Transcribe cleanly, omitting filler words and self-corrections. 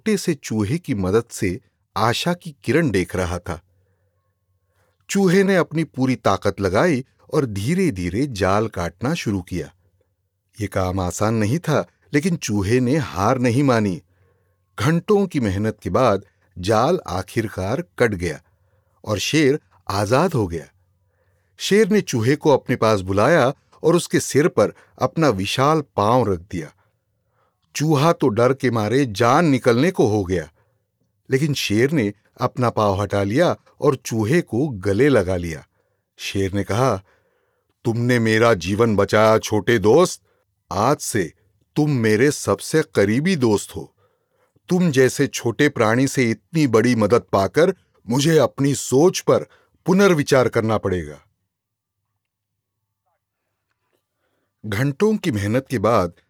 छोटे से चूहे की मदद से आशा की किरण देख रहा था। चूहे ने अपनी पूरी ताकत लगाई और धीरे धीरे जाल काटना शुरू किया। यह काम आसान नहीं था, लेकिन चूहे ने हार नहीं मानी। घंटों की मेहनत के बाद जाल आखिरकार कट गया और शेर आजाद हो गया। शेर ने चूहे को अपने पास बुलाया और उसके सिर पर अपना विशाल पांव रख दिया। चूहा तो डर के मारे जान निकलने को हो गया, लेकिन शेर ने अपना पांव हटा लिया और चूहे को गले लगा लिया। शेर ने कहा, तुमने मेरा जीवन बचाया छोटे दोस्त। आज से तुम मेरे सबसे करीबी दोस्त हो। तुम जैसे छोटे प्राणी से इतनी बड़ी मदद पाकर मुझे अपनी सोच पर पुनर्विचार करना पड़ेगा। घंटों की मेहनत के बाद